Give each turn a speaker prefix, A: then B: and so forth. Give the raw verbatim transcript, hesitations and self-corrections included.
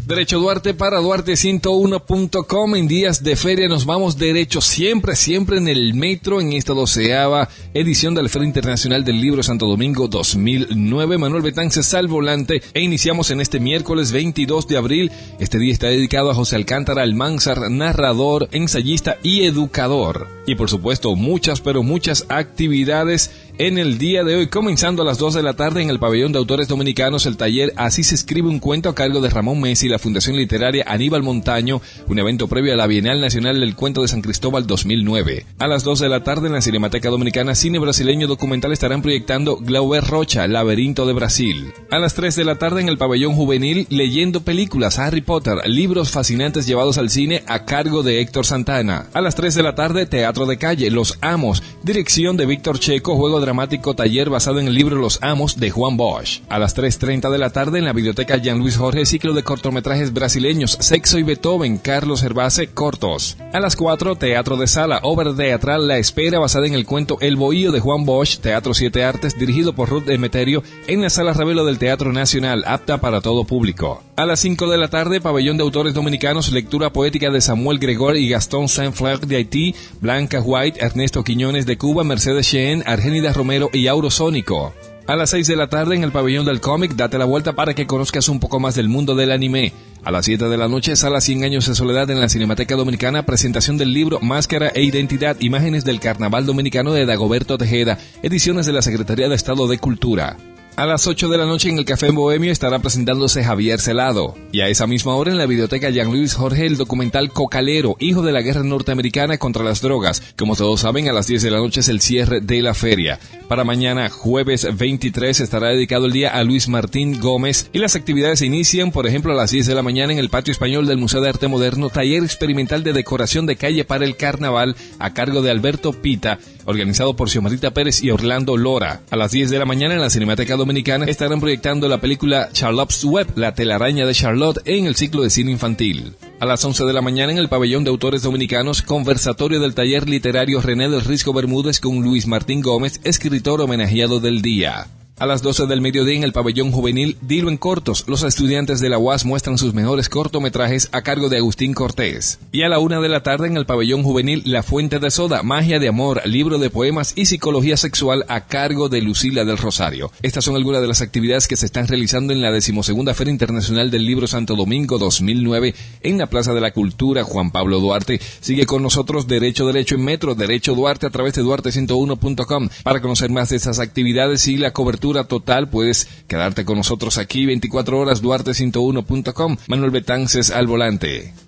A: Derecho Duarte para Duarte ciento uno punto com. En días de feria nos vamos derecho siempre, siempre en el metro en esta doceava edición de la Feria Internacional del Libro Santo Domingo dos mil nueve. Manuel Betances al volante e iniciamos en este miércoles veintidós de abril. Este día está dedicado a José Alcántara Almanzar, narrador, ensayista y educador. Y por supuesto muchas, pero muchas actividades en el día de hoy, comenzando a las dos de la tarde en el Pabellón de Autores Dominicanos, el taller Así se escribe un cuento a cargo de Ramón Messi y la Fundación Literaria Aníbal Montaño, un evento previo a la Bienal Nacional del Cuento de San Cristóbal dos mil nueve. A las dos de la tarde en la Cinemateca Dominicana Cine Brasileño Documental estarán proyectando Glauber Rocha, Laberinto de Brasil. A las tres de la tarde en el Pabellón Juvenil, Leyendo Películas, Harry Potter, libros fascinantes llevados al cine a cargo de Héctor Santana. A las tres de la tarde, Teatro de Calle, Los Amos, dirección de Víctor Checo, juego dramático taller basado en el libro Los Amos de Juan Bosch. A las tres treinta de la tarde en la Biblioteca Jean Luis Jorge, ciclo de cortometrajes brasileños Sexo y Beethoven, Carlos Gervase, cortos. A las cuatro, Teatro de Sala, obra teatral La Espera basada en el cuento El Bohío de Juan Bosch, Teatro Siete Artes, dirigido por Ruth Emeterio, en la Sala Ravelo del Teatro Nacional, apta para todo público. A las cinco de la tarde, Pabellón de Autores Dominicanos, lectura poética de Samuel Gregor y Gastón Saint-Fleur de Haití, Blanca White, Ernesto Quiñones de Cuba, Mercedes Cheyenne, Argénida Romero y Aurosónico. A las seis de la tarde en el Pabellón del Cómic, date la vuelta para que conozcas un poco más del mundo del anime. A las siete de la noche, Sala cien años de soledad en la Cinemateca Dominicana, presentación del libro Máscara e Identidad, imágenes del Carnaval Dominicano de Dagoberto Tejeda, ediciones de la Secretaría de Estado de Cultura. A las ocho de la noche en el Café Bohemio estará presentándose Javier Celado. Y a esa misma hora en la Biblioteca Jean Luis Jorge el documental Cocalero, hijo de la guerra norteamericana contra las drogas. Como todos saben, a las diez de la noche es el cierre de la feria. Para mañana, jueves veintitrés, estará dedicado el día a Luis Martín Gómez y las actividades se inician, por ejemplo, a las diez de la mañana en el Patio Español del Museo de Arte Moderno, taller experimental de decoración de calle para el carnaval a cargo de Alberto Pita, organizado por Xiomarita Pérez y Orlando Lora. A las diez de la mañana en la Cinemateca Dominicana estarán proyectando la película Charlotte's Web, la telaraña de Charlotte, en el ciclo de cine infantil. A las once de la mañana en el Pabellón de Autores Dominicanos, conversatorio del taller literario René del Risco Bermúdez con Luis Martín Gómez, escritor homenajeado del día. A las doce del mediodía en el Pabellón Juvenil, Dilo en Cortos, los estudiantes de la U A S muestran sus mejores cortometrajes a cargo de Agustín Cortés. Y a la una de la tarde en el Pabellón Juvenil, La Fuente de Soda, Magia de Amor, libro de poemas y psicología sexual a cargo de Lucila del Rosario. Estas son algunas de las actividades que se están realizando en la decimosegunda Feria Internacional del Libro Santo Domingo dos mil nueve en la Plaza de la Cultura Juan Pablo Duarte. Sigue con nosotros Derecho Derecho en Metro, Derecho Duarte a través de Duarte ciento uno punto com. Para conocer más de estas actividades y la cobertura total, puedes quedarte con nosotros aquí veinticuatro horas, Duarte ciento uno punto com. Manuel Betances al volante.